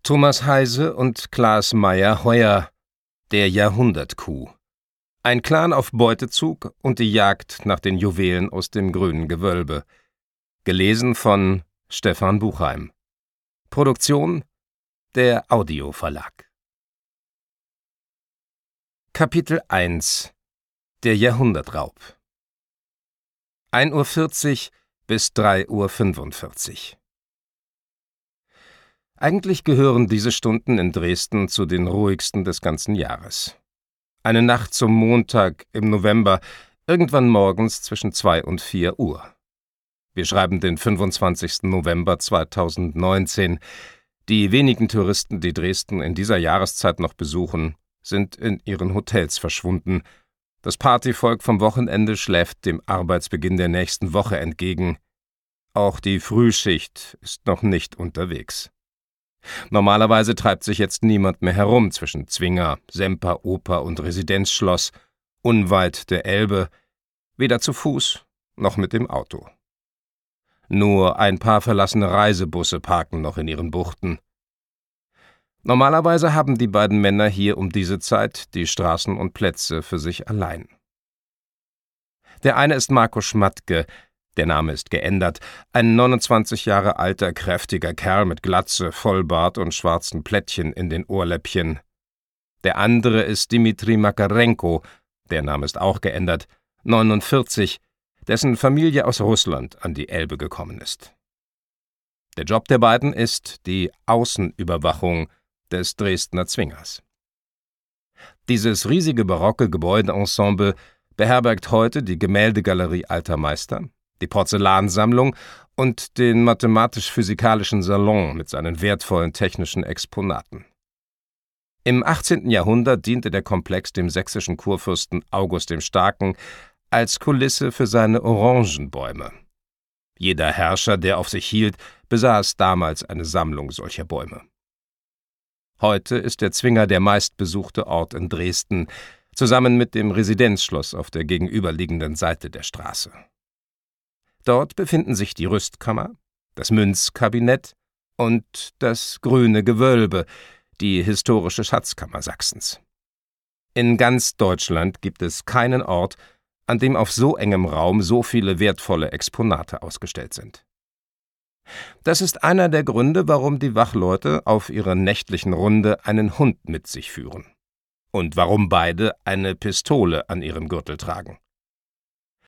Thomas Heise und Klaas Meyer-Heuer, der Jahrhundertkuh. Ein Clan auf Beutezug und die Jagd nach den Juwelen aus dem grünen Gewölbe. Gelesen von Stefan Buchheim. Produktion der Audio Verlag. Kapitel 1 – Der Jahrhundertraub. 1:40 Uhr bis 3:45 Uhr. Eigentlich gehören diese Stunden in Dresden zu den ruhigsten des ganzen Jahres. Eine Nacht zum Montag im November, irgendwann morgens zwischen 2 und 4 Uhr. Wir schreiben den 25. November 2019. Die wenigen Touristen, die Dresden in dieser Jahreszeit noch besuchen, sind in ihren Hotels verschwunden. Das Partyvolk vom Wochenende schläft dem Arbeitsbeginn der nächsten Woche entgegen. Auch die Frühschicht ist noch nicht unterwegs. Normalerweise treibt sich jetzt niemand mehr herum zwischen Zwinger, Semperoper und Residenzschloss, unweit der Elbe, weder zu Fuß noch mit dem Auto. Nur ein paar verlassene Reisebusse parken noch in ihren Buchten. Normalerweise haben die beiden Männer hier um diese Zeit die Straßen und Plätze für sich allein. Der eine ist Marco Schmatke, der Name ist geändert, ein 29 Jahre alter, kräftiger Kerl mit Glatze, Vollbart und schwarzen Plättchen in den Ohrläppchen. Der andere ist Dimitri Makarenko, der Name ist auch geändert, 49, dessen Familie aus Russland an die Elbe gekommen ist. Der Job der beiden ist die Außenüberwachung des Dresdner Zwingers. Dieses riesige barocke Gebäudeensemble beherbergt heute die Gemäldegalerie Alter Meister, die Porzellansammlung und den mathematisch-physikalischen Salon mit seinen wertvollen technischen Exponaten. Im 18. Jahrhundert diente der Komplex dem sächsischen Kurfürsten August dem Starken als Kulisse für seine Orangenbäume. Jeder Herrscher, der auf sich hielt, besaß damals eine Sammlung solcher Bäume. Heute ist der Zwinger der meistbesuchte Ort in Dresden, zusammen mit dem Residenzschloss auf der gegenüberliegenden Seite der Straße. Dort befinden sich die Rüstkammer, das Münzkabinett und das grüne Gewölbe, die historische Schatzkammer Sachsens. In ganz Deutschland gibt es keinen Ort, an dem auf so engem Raum so viele wertvolle Exponate ausgestellt sind. Das ist einer der Gründe, warum die Wachleute auf ihrer nächtlichen Runde einen Hund mit sich führen. Und warum beide eine Pistole an ihrem Gürtel tragen.